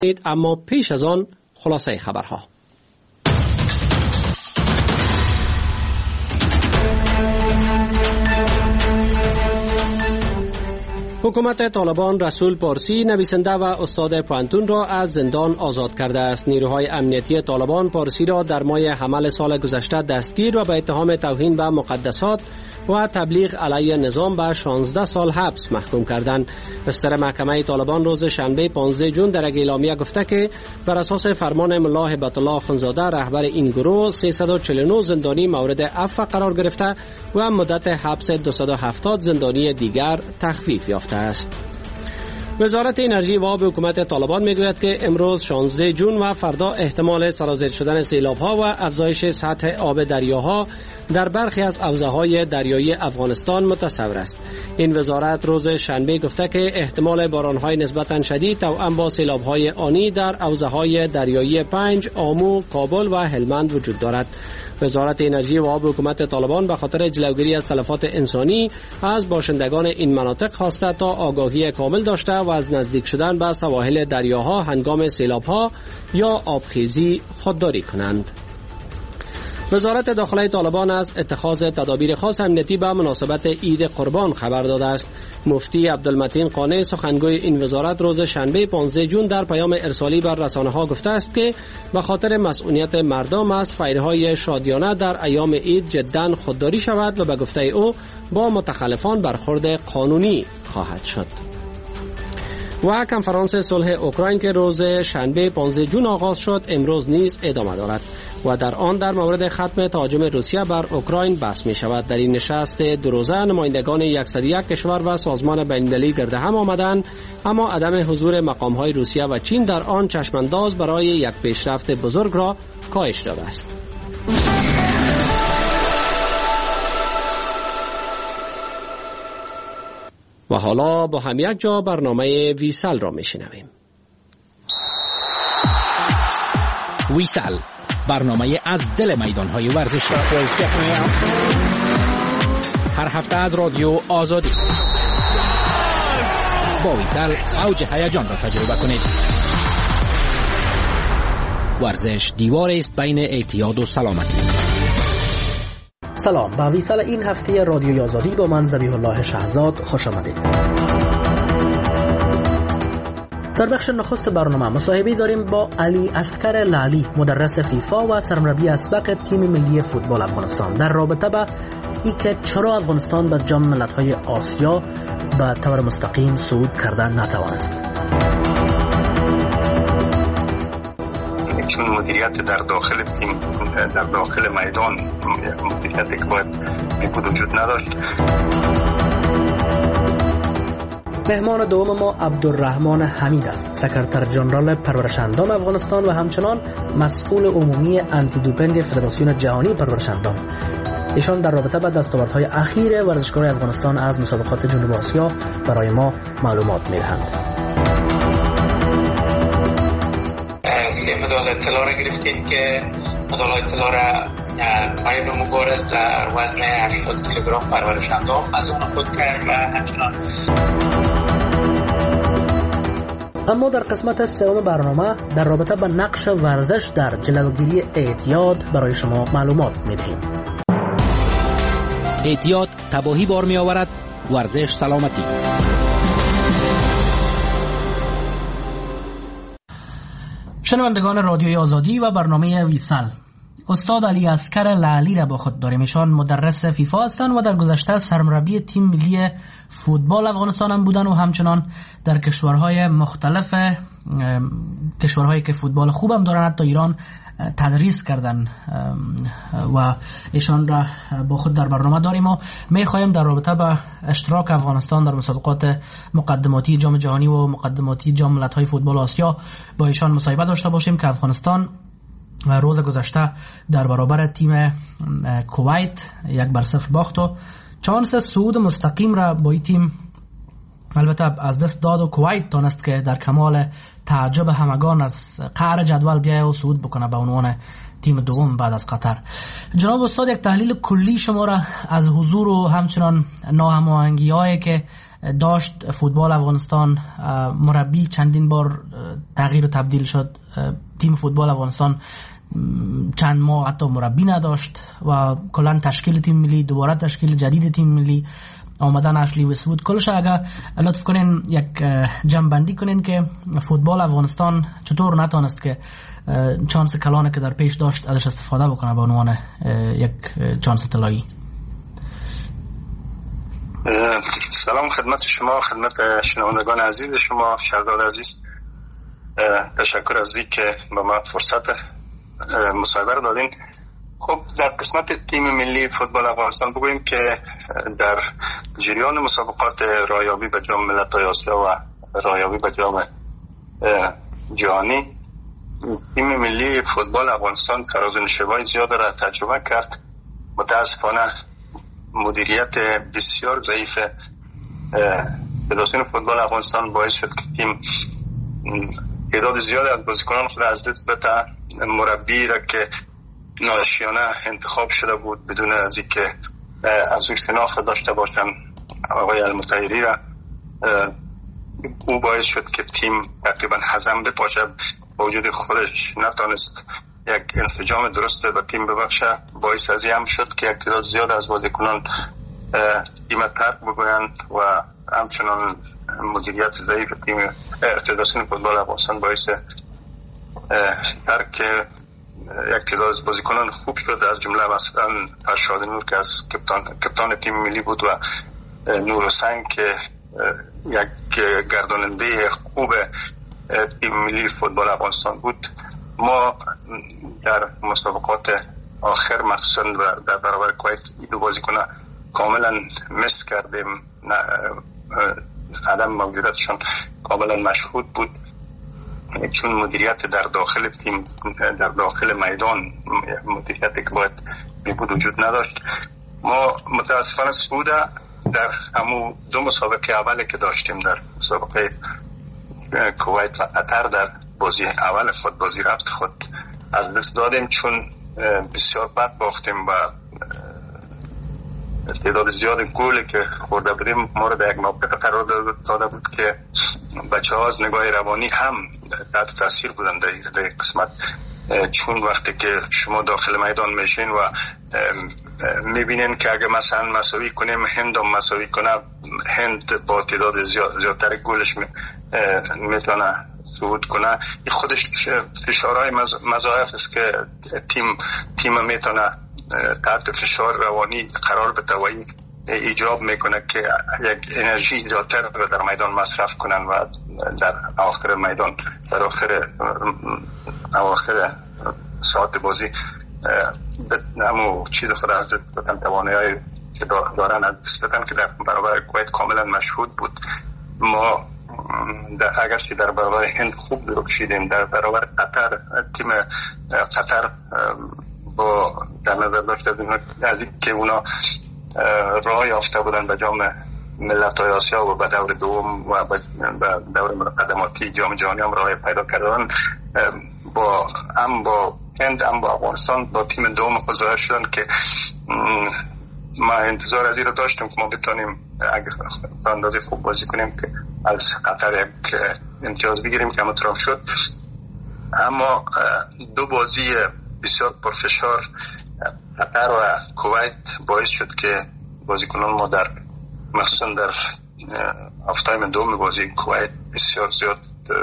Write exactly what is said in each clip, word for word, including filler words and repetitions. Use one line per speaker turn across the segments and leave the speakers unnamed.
اما پیش از آن خلاصه خبرها. حکومت طالبان رسول پارسی نویسنده و استاد پوهنتون را از زندان آزاد کرده است. نیروهای امنیتی طالبان پارسی را در ماه حمل سال گذشته دستگیر و به اتهام توهین به مقدسات و تبلیغ علیه نظام به شانزده سال حبس محکوم کردند. بستر محکمه طالبان روز شنبه پانزده جون در یک اعلامیه گفته که بر اساس فرمان ملا هبت الله اخوندزاده رهبر این گروه سیصد و چهل و نه زندانی مورد عفو قرار گرفته و مدت حبس دویست و هفتاد زندانی دیگر تخفیف یافته است. وزارت انرژی و آب حکومت طالبان میگوید که امروز شانزده جون و فردا احتمال سرازیر شدن سیلاب‌ها و افزایش سطح آب دریاها در برخی از حوزه‌های دریایی افغانستان متصور است. این وزارت روز شنبه گفته که احتمال باران‌های نسبتاً شدید توأم با سیلاب‌های آنی در حوزه‌های دریایی پنج، آمو، کابل و هلمند وجود دارد. وزارت انرژی و آب حکومت طالبان به خاطر جلوگیری از تلفات انسانی از باشندگان این مناطق خواسته تا آگاهی کامل داشته و از نزدیک شدن به سواحل دریاها هنگام سیلاب‌ها یا آبخیزی خودداری کنند. وزارت داخله طالبان از اتخاذ تدابیر خاص امنیتی به مناسبت عید قربان خبر داده است. مفتی عبدالمتین قانع سخنگوی این وزارت روز شنبه پانزده جون در پیام ارسالی بر رسانه‌ها گفته است که به خاطر مسئولیت مردم از فیرهای شادیانه در ایام عید جداً خودداری شود و به گفته او با متخلفان برخورد قانونی خواهد شد. و کنفرانس صلح اوکراین که روز شنبه پانزده جون آغاز شد امروز نیز ادامه دارد و در آن در مورد ختم تهاجم روسیه بر اوکراین بحث می شود. در این نشست دو روزه نمایندگان صد و یک کشور و سازمان بین‌المللی گرد هم آمدند، اما عدم حضور مقام‌های روسیه و چین در آن چشمانداز برای یک پیشرفت بزرگ را کاهش داده است. و حالا با هم یک جا برنامه ویسل را میشنویم.
ویسل، برنامه از دل میدانهای ورزشی، هر هفته از رادیو آزادی. با ویسل اوج هیجان را تجربه کنید. ورزش دیواری است بین اعتیاد و سلامتی.
سلام، به ویسل این هفته رادیوی آزادی با من ذبیح الله شهزاد خوش آمدید. در بخش نخست برنامه مصاحبه داریم با علی عسکر لالی، مدرس فیفا و سرمربی اسبق تیم ملی فوتبال افغانستان، در رابطه با ای که چرا افغانستان به جام ملت‌های آسیا به طور مستقیم صعود کردن نتوانست.
چون مدیریت در داخل تیم در داخل میدان مدیریتی که باید میکود وجود نداشت.
مهمان دوم ما عبدالرحمن حمید است، سکرتر ژنرال پرورش‌اندام افغانستان و همچنان مسئول عمومی آنتی دوپینگ فدراسیون جهانی پرورش‌اندام. ایشان در رابطه با دستاوردهای اخیر ورزشکاران افغانستان از مسابقات جنوب آسیا برای ما معلومات می‌دهند.
مدال طلا را گرفتیم که مدال طلا را مایب مبارز در وزن هشتاد کیلوگرم پرورش‌اندام از اون خود کرد و همچنان.
اما در قسمت سوم برنامه در رابطه با نقش ورزش در جلوگیری اعتیاد برای شما معلومات می‌دهیم.
اعتیاد تباهی بار می‌آورد، ورزش سلامتی.
شنوندگان رادیوی آزادی و برنامه ویسل، استاد علی عسکر لالی را با خود داریم. ایشان مدرس فیفا هستند و در گذشته سرمربی تیم ملی فوتبال افغانستان هم بودن و همچنان در کشورهای مختلف کشورهایی که فوتبال خوب هم دارن حتی ایران تدریس کردن و ایشان را با خود در برنامه داریم و میخواهیم در رابطه با اشتراک افغانستان در مسابقات مقدماتی جام جهانی و مقدماتی جام ملت‌های فوتبال آسیا با ایشان مصاحبه داشته باشیم که افغانستان روز گذشته در برابر تیم کویت یک بر صفر باخت و چانس صعود مستقیم را با این تیم البته از دست داد و کویت دانست که در کمال تعجب همگان از قعر جدول بیایه و صعود بکنه به عنوان تیم دوم بعد از قطر. جناب استاد، یک تحلیل کلی شما را از حضور و همچنان ناهماهنگی‌هایی که داشت فوتبال افغانستان. مربی چندین بار تغییر و تبدیل شد. تیم فوتبال افغانستان چند ماه حتی مربی نداشت و کلا تشکیل تیم ملی، دوباره تشکیل جدید تیم ملی، آمدن اشلی وست‌وود، کلش اگر لطف کنین یک جنبندی کنین که فوتبال افغانستان چطور نتونست که چانس کلانه که در پیش داشت ازش استفاده بکنه به عنوان یک چانس طلایی.
سلام خدمت شما، خدمت شنوندگان عزیز شما. شهردار عزیز، تشکر از این که به ما فرصت مصاحبه دادین. خب در قسمت تیم ملی فوتبال افغانستان بگوییم که در جریان مسابقات رایابی به جام ملت‌های آسیا و رایابی به جام جهانی، تیم ملی فوتبال افغانستان فراز و نشیب‌های زیاد را تجربه کرد. متاسفانه مدیریت بسیار ضعیف فدراسیون فوتبال افغانستان باعث شد که تیم تعداد زیاد از بازیکنان خود از دست بده. مربی را که ناشیانه انتخاب شده بود بدون از اینکه از او شناخت داشته باشن، آقای المطهری را، او باعث شد که تیم تقریبا هضم بپاشه. با وجود خودش نتونست یک انسجام درست به تیم ببخشه. باعث از این هم شد که یک تعداد زیاد از بازیکنان تیم ترک بگویند و همچنان مدیریت ضعیف تیم فدراسیون فوتبال افغانستان باعث ترک یک تعداد از بازیکنان خوب شد، از جمله مثلا فرشاد نور که از کپتان کپتان تیم ملی بود و نور حسین که یک گرداننده خوب تیم ملی فوتبال افغانستان بود. ما در مسابقات آخر مخصوصا در برابر کویت این دو بازیکن کاملا مس کردیم، عدم موجودیتشان کاملا مشهود بود، چون مدیریت در داخل تیم در داخل میدان مدیریت که باید می بود وجود نداشت. ما متاسفانه سعوده در همو دو مسابقه اولی که داشتیم، در مسابقه کویت و قطر، در بازی اول خود بازی رفت خود از دست دادیم چون بسیار بد باختیم و تعداد زیاد گلی که خورده بودیم ما رو در یک موقع قرار داده بود که بچه ها از نگاه روانی هم تحت تاثیر بودن در یک قسمت، چون وقتی که شما داخل میدان میشین و میبینین که اگه مثلا مساوی کنیم هند هم مساوی کنه، هند با تعداد زیاد زیادتر گلش میتونه صعود کنه، این خودش فشارهای مضاعف است که تیم تیم میتونه تحت فشار روانی قرار بده و ایجاب میکنه که یک انرژی زیادتر رو در میدان مصرف کنن و در آخر میدان، در آخر اواخر ساعت بازی همو چیز خود از دست بدن، توانایی که دارن از دست بدن که در برابر کویت کاملا مشهود بود. ما اگرچه در برابر هند خوب درکشیدیم، در برابر قطر، تیم قطر با در نظر داشته از این که اونا راه یافته بودن به جام ملت‌های آسیا و به دور دوم و به دور مقدماتی جام جهانی هم راه پیدا کردن، با هم با هند هم با افغانستان با تیم دوم خود ظاهر شدن که ما انتظار از این رو داشتیم که ما بتونیم اگه اندازه خوب بازی کنیم که از قطر یک امتیاز بگیریم که همونطور شد. اما دو بازی بسیار پرفشار قطر و کویت باعث شد که بازیکنان ما در مخصوصا در هفته‌های دوم بازی کویت بسیار زیاد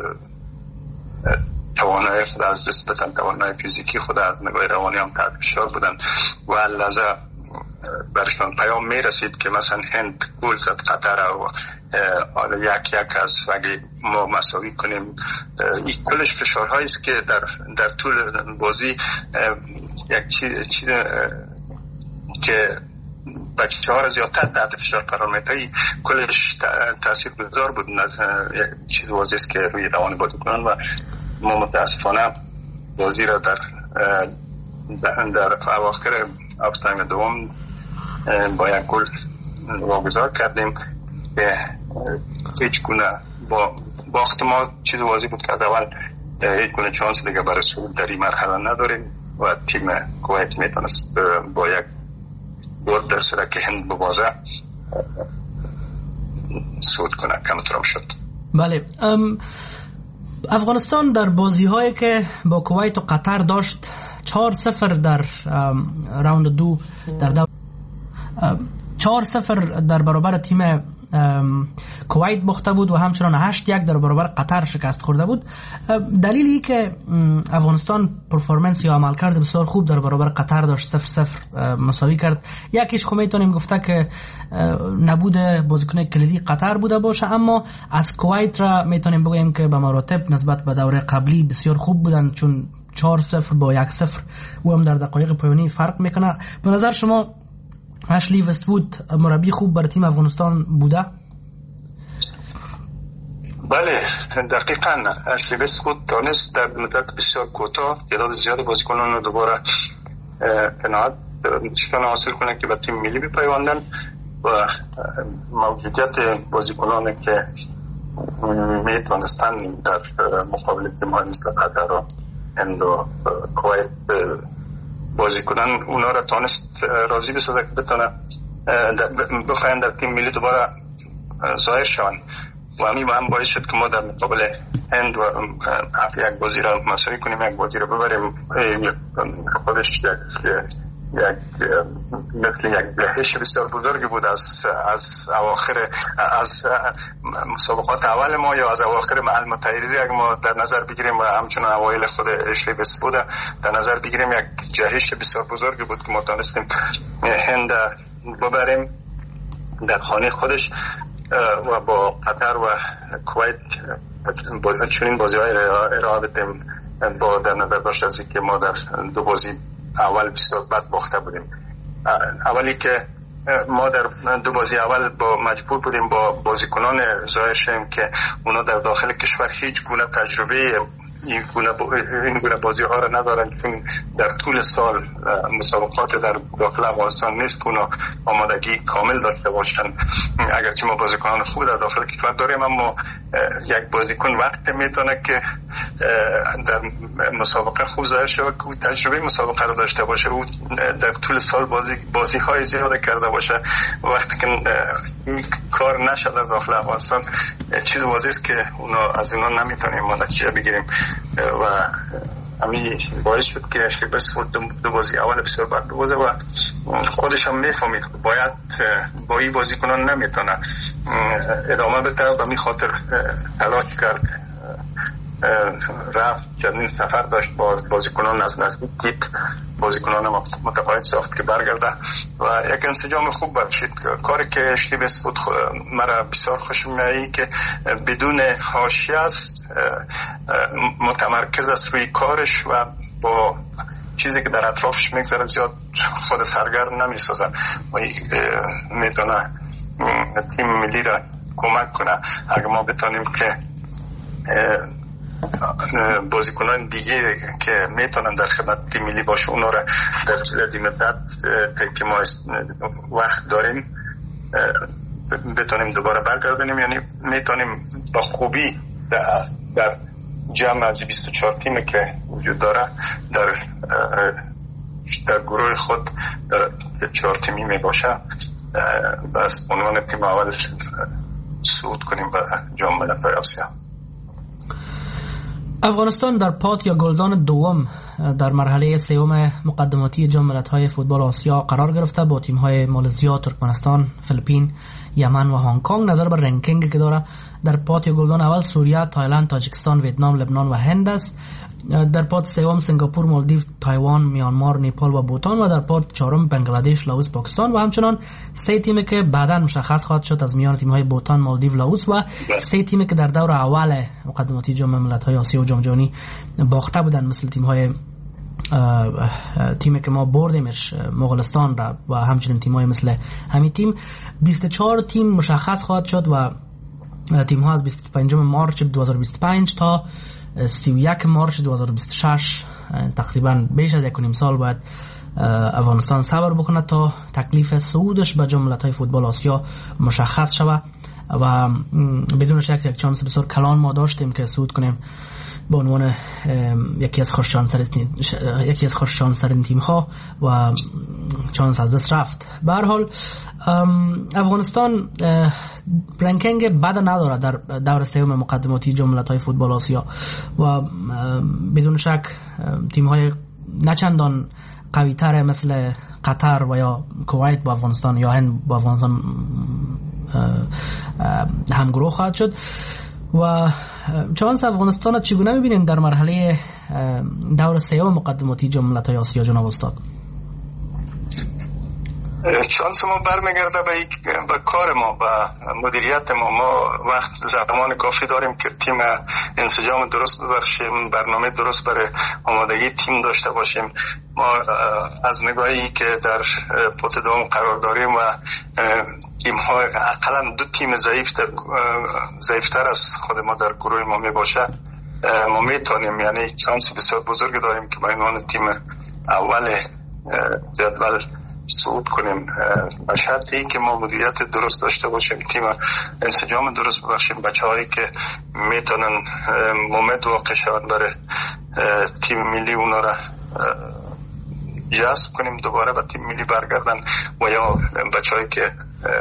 توانایی خود از دست بدن، توانایی فیزیکی خود از نگاه روانی هم تحت فشار بودن و لحظه برشان پیام می رسید که مثلا هند گل زد قطر و حالا یک یک از اگه ما مساوی کنیم. این کلش فشارهایی است که در در طول بازی یک چیز چیز که بچه ها را زیادتر تحت فشار قرار میده، کلش تأثیر گذار بود. یک چیز بازی است که روی روان بازی کنن و ما متاسفانه بازی را در در اواخر هفته دوم با یک گل واگذار کردیم که هیچ گونه با باخت ما چیز بازی بود که از اول هیچ گونه چانس دیگه برای صعود در این مرحله نداریم و تیم کویت میتونست با یک برد در صورت که هند ببازه صعود کنه کمترم شد.
بله. افغانستان در بازی هایی که با کویت و قطر داشت چهار صفر در راوند دو در دو چهار صفر در برابر تیم کویت باخته بود و همچنان هشت یک در برابر قطر شکست خورده بود. دلیلی که افغانستان پرفورمنس یا عملکرد بسیار خوب در برابر قطر داشت، صفر صفر مساوی کرد، یکیش خب میتونیم گفته که نبود بازیکن کلیدی قطر بوده باشه، اما از کویت را میتونیم بگوییم که به مراتب نسبت به دوره قبلی بسیار خوب بودن، چون چهار صفر با یک صفر و هم در دقایق پایانی فرق میکنه. به نظر شما اشلی وست‌وود مربی خوب برای تیم افغانستان بوده؟
بله دقیقاً اشلی وست‌وود تونست در مدت بسیار کوتاه تعداد زیاد بازیکنان رو دوباره قناعت شدن حاصل کنه که به تیم ملی بپیوندن و موجودیت بازیکنانی که میتونستن در مقابل تیم‌های مثل قطر و هند و کویت بازی کنن اونا را تونست راضی بسازه که بتونه بخواین در تیم ملی دوباره ظاهر شوند و همین هم باعث شد که ما در مقابل هند و یک بازی را مساوی کنیم، یک بازی را ببریم. خودش یک یک مثل یک جهش بسیار بزرگی بود از از اواخر از مسابقات اول ما یا از اواخر محل متحری اگه ما در نظر بگیریم و همچنان اوایل خود اشلی وست‌وود در نظر بگیریم، یک جهش بسیار بزرگی بود که ما تونستیم هند ببریم در خانه خودش و با قطر و کویت چنین بازی‌های ارائه بدیم با در نظر داشت از اینکه ما در دو بازی اول بسیار بد باخته بودیم. اولی که ما در دو بازی اول با مجبور بودیم با بازیکنان ظاهر شیم که اونا در داخل کشور هیچ گونه تجربه این گونه این گونه بازی ها را ندارن، چون در طول سال مسابقات در داخل افغانستان نیست که اونا آمادگی کامل داشته باشن. اگرچه ما بازیکنان خوب در داخل کشور داریم، اما یک بازیکن وقت میتونه که در مسابقه خوب ظاهر شود که تجربه مسابقه رو داشته باشه، او در طول سال بازی بازی های زیاد کرده باشه. وقتی که این کار نشد در داخل افغانستان چیز واضحه است که اونا از اونا نمیتونیم ما نتیجه بگیریم و همین باعث شد که اشلی وست‌وود دو بازی اول بسیار بد بازه و خودش هم میفهمید باید با این بازیکنان نمیتونه ادامه بده و می خاطر تلاش کرد، رفت چندین سفر داشت با بازیکنان از نزدیک دید، بازیکنان متقاعد ساخت که برگرده و یک انسجام خوب باشید. کاری که اشلی وست‌وود مرا بسیار خوش میاد که بدون حاشیه است، متمرکز است روی کارش و با چیزی که در اطرافش میگذره زیاد خود سرگرم نمیسازن و میتونه تیم ملی را کمک کنه. اگر ما بتونیم که بازیکنان دیگه که میتونن در خدمت تیم ملی باشه اونا را در طول از این مدت که ما وقت داریم بتونیم دوباره برگردونیم، یعنی میتونیم با خوبی در, در جمع از بیست و چهار تیمی که وجود داره در در گروه خود در چهار تیمی می باشه بس عنوان تیم اول صعود کنیم به جام ملت‌های آسیا.
افغانستان در پات یا گلدان دوم در مرحله سوم مقدماتی جام ملت‌های فوتبال آسیا قرار گرفته با تیم‌های مالزیا، ترکمنستان، فیلیپین، یمن و هنگ کنگ. نظر بر رنکینگ که داره در پات یا گلدان اول سوریه، تایلند، تاجیکستان، ویتنام، لبنان و هند است. در پات سوم سنگاپور، مالدیو، تایوان، میانمار، نیپال و بوتان و در پات چهارم بنگلادش، لاوس، پاکستان و همچنان سه تیمی که بعداً مشخص خواهد شد از میان تیم‌های بوتان، مالدیو، لاوس و سه تیمی که در دور اول مقدماتی جام ملت‌های آسیا و جام جهانی باخته بودند، مثل تیم‌های تیمی که ما بردیمش مغولستان را و همچنین تیم‌های مثل همین تیم. بیست و چهار تیم مشخص خواهد شد و تیم‌ها از بیست و پنجم مارچ دو هزار و بیست و پنج تا سی و یک مارچ دو هزار و بیست و شش تقریبا بیش از یک و نیم سال باید افغانستان صبر بکنه تا تکلیف صعودش به جام ملت‌های فوتبال آسیا مشخص شود و بدون شک یک چانس بسیار کلان ما داشتیم که صعود کنیم به عنوان یکی از خوششانس‌ترین یکی از خوششانس‌ترین تیم‌ها و چانس از دست رفت. به هر حال افغانستان رنکینگ بد نداره در دور سوم مقدماتی جام‌الملل‌های فوتبال آسیا و بدون شک تیم‌های نچندان قوی‌تر مثل قطر و یا کویت با افغانستان یا هند با افغانستان همگروه خواهد شد. و چانس افغانستان چگونه می‌بینیم در مرحله دور سوم مقدماتی جام‌الملل‌های آسیا جناب استاد؟
چانس ما برمیگرده به, به کار ما، به مدیریت ما. ما وقت زمان کافی داریم که تیم انسجام درست ببخشیم، برنامه درست برای آمادگی تیم داشته باشیم. ما از نگاهی که در پوت دوم قرار داریم و تیم ها اقلا دو تیم ضعیف در ضعیفتر از خود ما در گروه ما می باشه، ما میتونیم، یعنی چانس بسیار بزرگ داریم که با عنوان تیم اول جدول صعود کنیم، به شرطی که ما مدیریت درست داشته باشیم، تیم انسجام درست ببخشیم، بچه هایی که میتونن مومد واقع شوند برای تیم ملی اونا را جذب کنیم دوباره به تیم ملی برگردن و یا بچه هایی که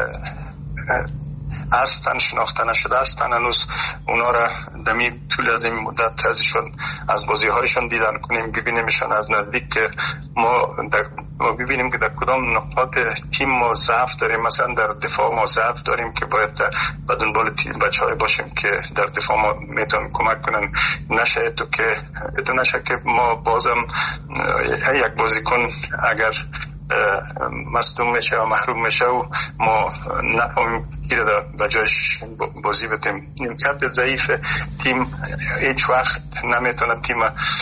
هستن شناخته نشده هستن هنوز اونا را دمی طول از این مدت ازشون از بازی هایشون دیدن کنیم، ببینیمشون از نزدیک که ما ما ببینیم که در کدام نقاط تیم ما ضعف داریم. مثلا در دفاع ما ضعف داریم که باید به دنبال بچه های باشیم که در دفاع ما میتونن کمک کنن. نشه تو که تو نشه که ما بازم یک بازیکن اگر مصدوم میشه و محروم میشه و ما نفهمیم کی را به جایش بازی بدیم. نیمکت ضعیف تیم هیچ وقت نمیتونه تیم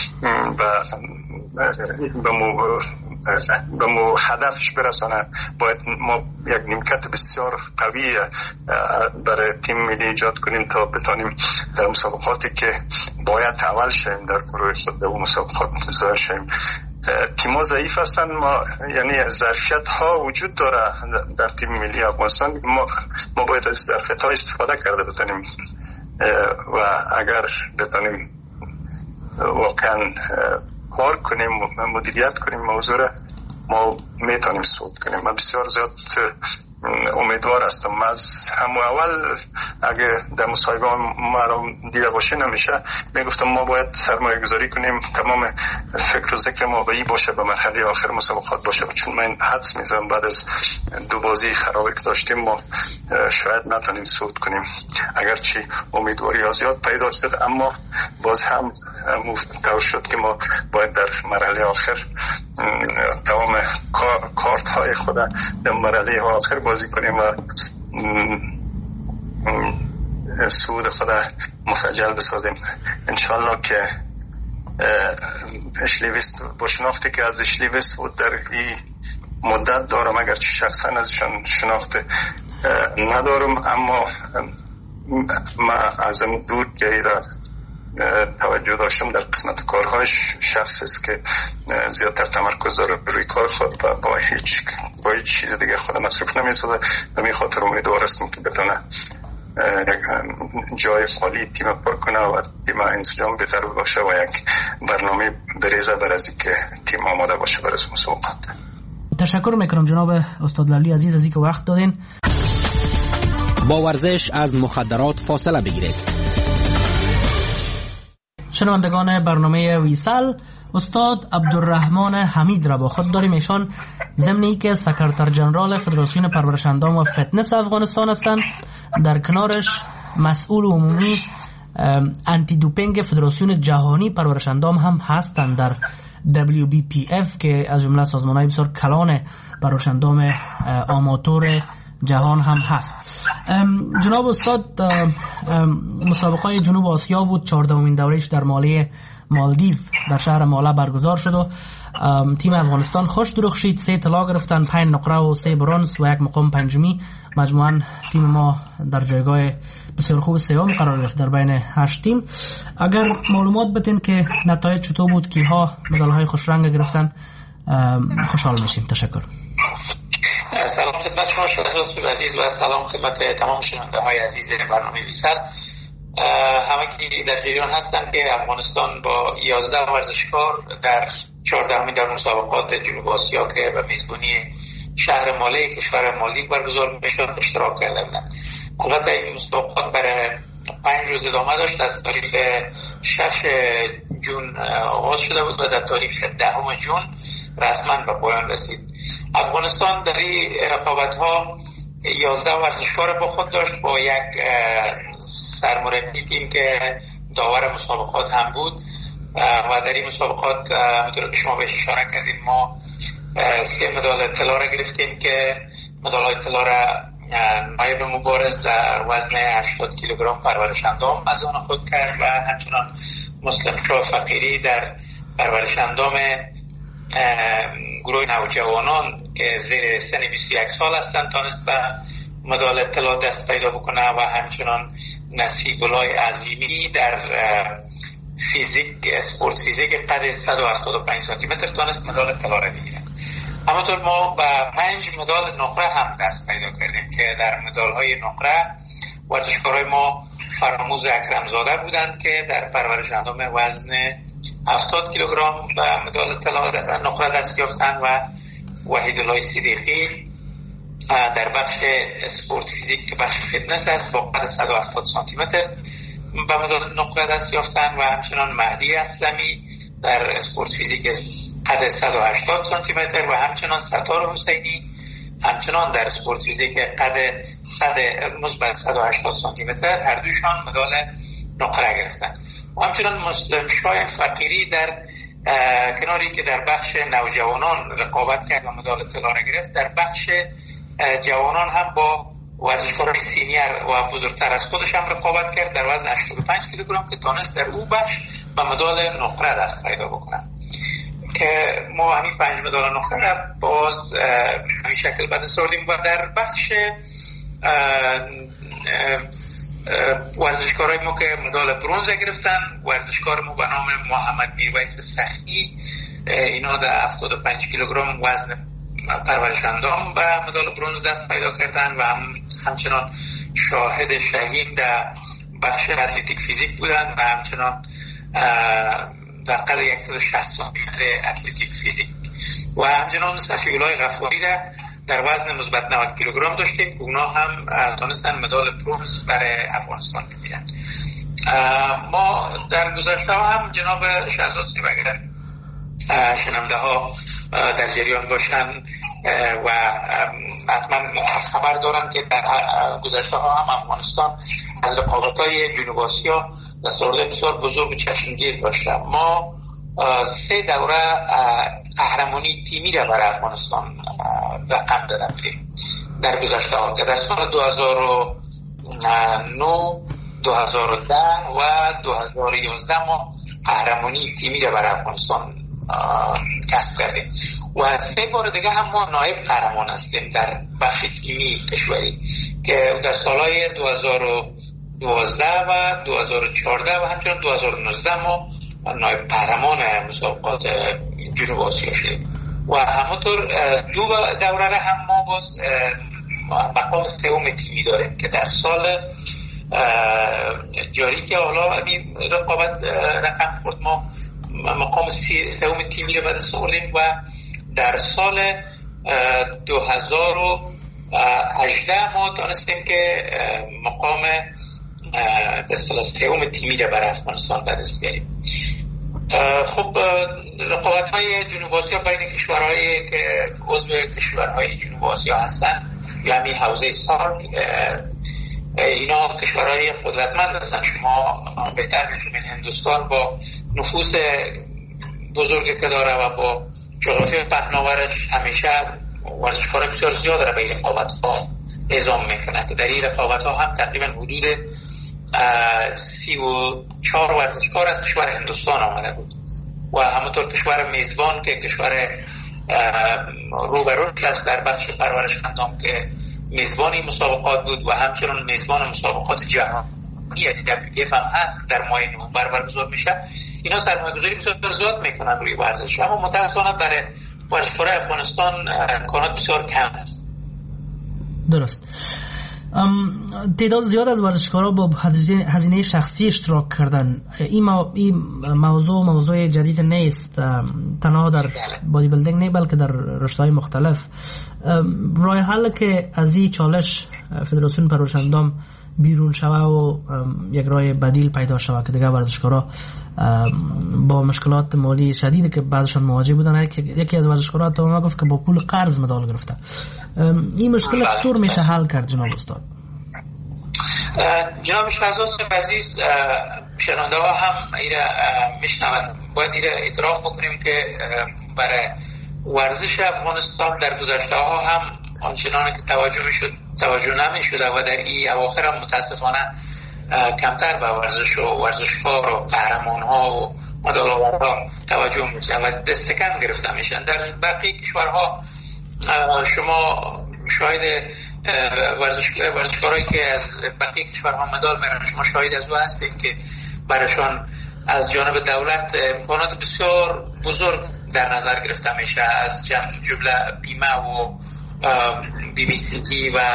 به مو به مو هدفش برسانه. باید ما یک نیمکت بسیار قوی برای تیم ملی ایجاد کنیم تا بتونیم در مسابقاتی که باید اول شیم در گروه خود به مسابقات ظاهر شیم. تیم‌ها ضعیف هستن، ما یعنی ظرفیت ها وجود داره در تیم ملی افغانستان، ما ما باید از ظرفیت ها استفاده کرده بتونیم و اگر بتونیم واقعا کار کنیم مدیریت کنیم موضوع را، ما میتونیم صعود کنیم. من بسیار زیاد امیدوار هستم. من از همون اول اگه در مصاحبه ما رو دیده باشه نمیشه میگفتم ما باید سرمایه گذاری کنیم، تمام فکر و ذکر ما به این باشه به مرحله آخر مسابقات باشه، چون من حدس میزنم بعد از دو بازی خرابی که داشتیم ما شاید نتونیم صعود کنیم. اگرچه امیدواری ها زیاد پیدا شد اما باز هم طور شد که ما باید در مرحله آخر تمام کارت های خود در مرحله آخر بازی کنیم و صعود خود مسجل بسازیم. انشالله که اشلیویست با شناختی که از اشلیویست بود در این مدت دارم، اگرچه شخصا ازشان شناخت ندارم اما ما از دور که ایران توجه داشتم در قسمت کارهاش شخص است که زیادتر تمرکز داره روی کار خود و با هیچ با هیچ چیز دیگه خود مصروف نمی‌شده. به این خاطر امیدوار هستم که بتونه جای خالی تیم پر کنه و تیم انسجام بهتر باشه و یک برنامه بریزه بر از اینکه تیم آماده باشه برای مسابقات.
تشکر میکنم جناب استاد لالی عزیز از اینکه وقت دادین.
با ورزش از مخدرات فاصله بگیرید.
شنوندگان برنامه ویسال، استاد عبدالرحمن حمید را با خود داریم. ایشان ضمنی که سکرتر جنرال فدراسیون پرورش اندام و فتنس افغانستان هستند، در کنارش مسئول عمومی انتی دوپینگ فدراسیون جهانی پرورش اندام هم هستند در دبلیو بی پی اف که از جمله سازمان‌های بسیار کلان پرورش اندام آماتور جهان هم هست. جناب استاد، مسابقه جنوب آسیا بود، چهاردهمین دورهش در مالی مالدیو در شهر ماله برگزار شد و تیم افغانستان خوش درخشید، سه طلا گرفتن، پنج نقره و سه برنز و یک مقام پنجمی. مجموعاً تیم ما در جایگاه بسیار خوب سوم قرار گرفت در بین هشت تیم. اگر معلومات بدین که نتایج چطور بود، کیها مدال‌های خوش رنگ گرفتن، خوشحال میشیم. تشکر.
سلام خدمت شما شهرزاد عزیز و سلام خدمت تمام شنونده های عزیز برنامه ویسال. همه که در جریان هستن که افغانستان با یازده ورزشکار در چهاردهمین در مسابقات جنوب آسیا که به میزبانی شهر مالی کشور مالدیو برگزار میشد اشتراک کرده بودند. البته این مسابقات برای پنج روز ادامه داشت. از تاریخ شش جون آغاز شده بود و در تاریخ دهم جون رسما به پایان رسید. افغانستان در این رقابت‌ها یازده ورزشکار با خود داشت با یک سرمربی تیم که داور مسابقات هم بود و در این مسابقات همونطور که شما بهش اشاره کردیم ما سه مدال طلا را گرفتیم که مدال طلا را نایب مبارز در وزن هشتاد کیلوگرم پرورش اندام از آن خود کرد و همچنان مسلم شاه فقیری در پرورش اندام گروه نوجوانان که زیر سن بیست و یک سال هستند تانست به مدال طلا دست پیدا بکنه و همچنان نصیب الله عظیمی در فیزیک اسپورت فیزیک قد صد و هفتاد و پنج سانتی متر تانست مدال طلا را بگیره. همونطور ما با پنج مدال نقره هم دست پیدا کردیم که در مدال های نقره ورزشکارای ما فراموز اکرمزاده بودند که در پرورش اندام وزن هفتاد کیلوگرم و مدال طلا نقره دست یافتند و وحید الله صدیقی در بخش اسپورت فیزیک که بخش فیتنس است با قد صد و هفتاد سانتی متر به مدال نقره دست یافتند و همچنان مهدی اسلمی در اسپورت فیزیک قد صد و هشتاد سانتی متر و همچنان ستار حسینی همچنان در اسپورت فیزیک قد صد مثبت صد و هشتاد سانتی متر هر دوشان مدال نقره گرفتند. و همچنان مسلم شاه فقیری در کناری که در بخش نوجوانان رقابت کرد و مدال طلا را گرفت در بخش جوانان هم با ورزشکاران سینیر و بزرگتر از خودش هم رقابت کرد در وزن هشتاد و پنج کیلوگرم که تونست در او بخش به مدال نقره دست پیدا بکنه که ما همین پنج مدال نقره را باز همین شکل بعد سردیم و در بخش ورزشکارای ما که مدال برنز گرفتن ورزشکار ما به نام محمد میرویس سخی اینا در هفتاد و پنج کیلوگرم وزن پرورش اندام و مدال برنز دست پیدا کردن و هم همچنان شاهد شهید در بخش اتلتیک فیزیک بودن و همچنان در قدر صد و شصت سانتی متر اتلتیک فیزیک و همچنان صفی‌الله غفاری را در وزن مثبت نود کیلوگرم داشتیم که اونا هم تونستن مدال برنز برای افغانستان بگیرن. ما در گذشته هم جناب شهزاد سیب اگر شنونده ها در جریان باشن و حتما خبر دارن که در گذشته ها هم افغانستان از رقابت‌های جنوب آسیا دستاورد بسیار بزرگ و چشمگیر داشته. ما سه دوره قهرمانی تیمی را برای افغانستان رقم داده بودیم در گذشته ها که در سال دو هزار و نه، دو هزار و ده و دو هزار و یازده ما قهرمانی تیمی را برای افغانستان کسب کردیم و سه بار دیگه هم ما نایب قهرمان هستیم در بخش تیمی کشوری که در سالهای دو هزار و دوازده و دو هزار و چهارده و همچنان دو هزار و نوزده ما نایب قهرمان مسابقات جنوب آسیا شدیم و همونطور دو دوره را هم ما باز مقام سوم تیمی داریم که در سال جاری که حالا این رقابت رقم خورد ما مقام سوم تیمی را به دست آوردیم و در سال دو هزار و هجده ما تونستیم که مقام اصطلاح سوم تیمی را برای افغانستان به دست بیاریم. خب رقابت‌های جنوب آسیا بین کشورهایی که عضو کشورهای جنوب آسیا هستن یعنی حوزه سارک اینا کشورهای قدرتمند هستن. شما بهتر می‌دونید هندوستان با نفوذ بزرگی که داره و با جغرافی پهناورش همیشه ورزشکارای بسیار زیاد را به این رقابت‌ها اعزام میکنه که در این رقابت‌ها هم تقریبا حدود سی و چهار ورزشکار از کشور هندوستان آمده بود و همونطور کشور میزبان که کشور روبروش است در بخش پرورش اندام که میزبانی مسابقات بود و همچنان میزبان مسابقات جهانی دبلیو تی اف هم هست در ماه نوامبر برگزار میشه. اینا سرمایه‌گذاری بسیار زیاد میکنن روی ورزش اما متأسفانه برای ورزشکارای افغانستان امکانات بسیار کم است.
درست. تعداد زیاد از ورزشکارا با هزینه شخصی اشتراک کردن. این, مو... این موضوع موضوع جدید نیست، تنها در بادی بیلدینگ نه بلکه در رشته‌های مختلف. راه حل که از این چالش فدراسیون پرورش اندام بیرون شوه و یک راه بدیل پیدا شوه که دیگه ورزشکارا با مشکلات مالی شدیدی که بعضشان مواجه بودن، یکی از ورزشکارا تو ما گفت که با پول قرض مدال گرفته. این مشکل چطور میشه حل کرد جناب استاد؟
جناب شهزاد عزیز، شنونده ها هم ایره میشنوند. باید ایره اعتراف بکنیم که برای ورزش افغانستان در گذشته ها هم آنچنان که توجه میشد توجه نمیشد و در این اواخر هم متاسفانه کمتر به ورزش و ورزشکار و قهرمان ها و مدال آورها توجه میشه و دست کم گرفته میشن. در بقیه کشورها شما شاهد ورزش ورزشکارایی که از بقیه کشورها مدال میارن، شما شاهد از او هستید که برایشان از جانب دولت امکانات بسیار بزرگ در نظر گرفته میشه، از جمله بیمه و بی بی سی و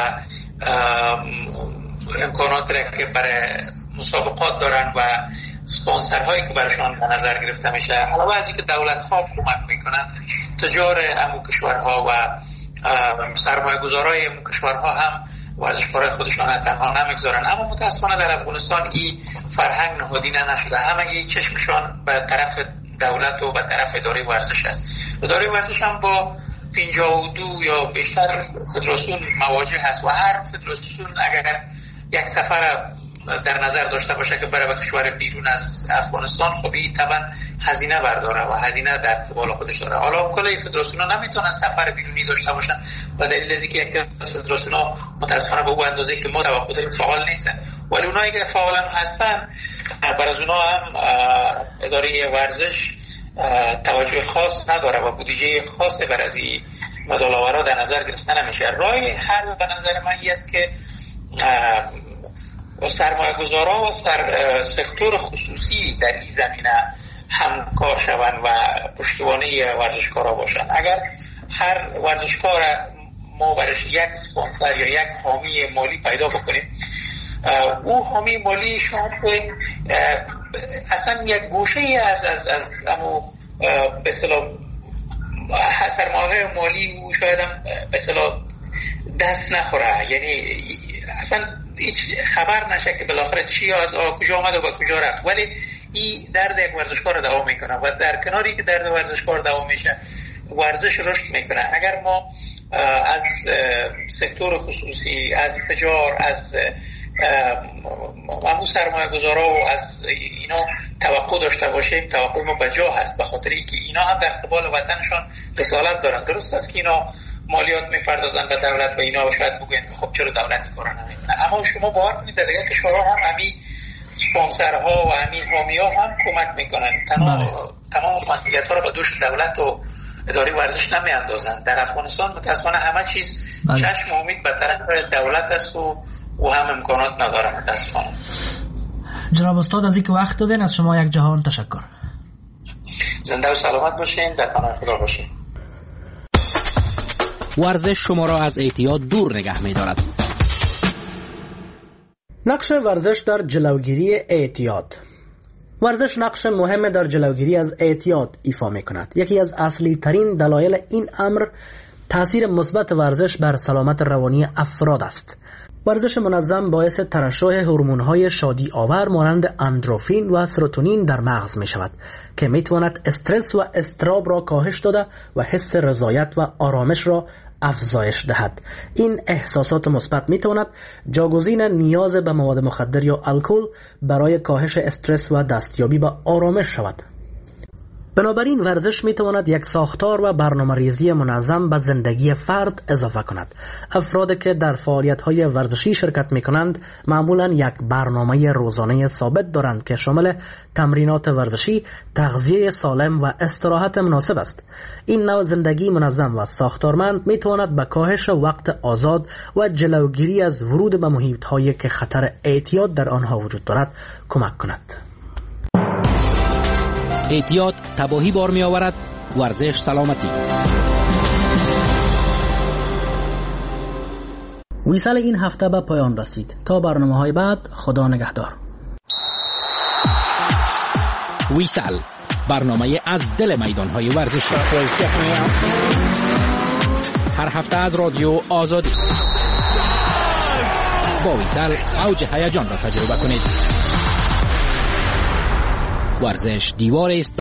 امکانات را که برای مسابقات دارن و سپانسرهایی که برایشان در نظر گرفته میشه. علاوه از اینکه دولت ها کمک میکنن، تجار امو کشورها و سرمایه گذارای امو کشورها هم ورزشکارای خودشان تنها نمیگذارن. اما متاسفانه در افغانستان این فرهنگ نهادینه نشده. همه چشمشان به طرف دولت و به طرف اداره ورزش است. اداره ورزش هم با پنجاه و دو یا بیشتر فدراسیون مواجه هست و هر فدراسیون اگر یک سفر در نظر داشته باشه که برای کشور بیرون از افغانستان، خب این طبعا هزینه برداره و هزینه در قبال خودش داره. حالا کل فدراسیون ها نمیتونن سفر بیرونی داشته باشن و دلیل از اینکه یک فدراسیون ها متاسفانه به اون اندازه که ما توقع داریم فعال نیستن، ولی اونایی که فعال هستن بر از اونها هم اداره ورزش توجه خاص نداره و بودجه خاص بر از این مدال آورها در نظر گرفته نمیشه. راه حل به نظر من این است که سرمایه گذارا و در سکتور خصوصی در این زمینه همکار شوند و پشتیبانی ورزشکارا باشند. اگر هر ورزشکار ما برش یک سپانسر یا یک حامی مالی پیدا بکنیم، او حامی مالی شما که اصلا یک گوشه ای از از از امو به اصطلاح سرمایه مالی او شاید هم به اصطلاح دست نخوره، یعنی اصلا هیچ خبر نشه که بالاخره چی از کجا آمد و به کجا رفت، ولی این درد یک ورزشکار دوام میکنه و در کناری که درد ورزشکار دوام میشه ورزش رشد میکنه. اگر ما از سکتور خصوصی، از تجار، از همون سرمایه گذارا و از اینا توقع داشته باشیم، توقع ما بجا هست، به خاطر اینکه اینا هم در قبال وطنشان رسالت دارن. درست است که اینا مالیات میپردازن به دولت و اینا شاید بگوین خب چرا دولتی کارا نمیکنه، اما شما باور کنید در دیگه کشورها هم همین اسپانسرها و همین حامی‌ها هم کمک میکنن. تمام تمام مسئولیت‌ها رو به دوش دولت و اداره ورزش نمیاندازن. در افغانستان متأسفانه همه چیز چشم امید به طرف دولت است و و هم امکانات نداره متأسفانه.
جناب استاد از اینکه وقت دادین از شما یک جهان تشکر.
زنده و سلامت باشین، در پناه خدا باشین.
ورزش شما را از اعتیاد دور نگه می‌دارد.
نقش ورزش در جلوگیری اعتیاد. ورزش نقش مهم در جلوگیری از اعتیاد ایفا می‌کند. یکی از اصلی ترین دلایل این امر تأثیر مثبت ورزش بر سلامت روانی افراد است. ورزش منظم باعث ترشح هورمون‌های شادی آور مانند اندروفین و سروتونین در مغز می شود که می تواند استرس و اضطراب را کاهش داده و حس رضایت و آرامش را افزایش دهد. این احساسات مثبت می تواند جاگزین نیاز به مواد مخدر یا الکل برای کاهش استرس و دستیابی به آرامش شود. بنابراین ورزش می تواند یک ساختار و برنامه ریزی منظم به زندگی فرد اضافه کند. افرادی که در فعالیت‌های ورزشی شرکت می کنند معمولاً یک برنامه روزانه ثابت دارند که شامل تمرینات ورزشی، تغذیه سالم و استراحت مناسب است. این نوع زندگی منظم و ساختارمند می تواند به کاهش وقت آزاد و جلوگیری از ورود به محیط‌هایی که خطر اعتیاد در آنها وجود دارد کمک کند.
اعتیاد تباهی بار می آورد، ورزش سلامتی.
ویسال این هفته به پایان رسید. تا برنامه‌های بعد، خدا نگهدار.
ویسال، برنامه از دل میدان‌های ورزشی. هر هفته از رادیو آزادی. با ویسال اوج هیجان را تجربه کنید. ورزش دیوار است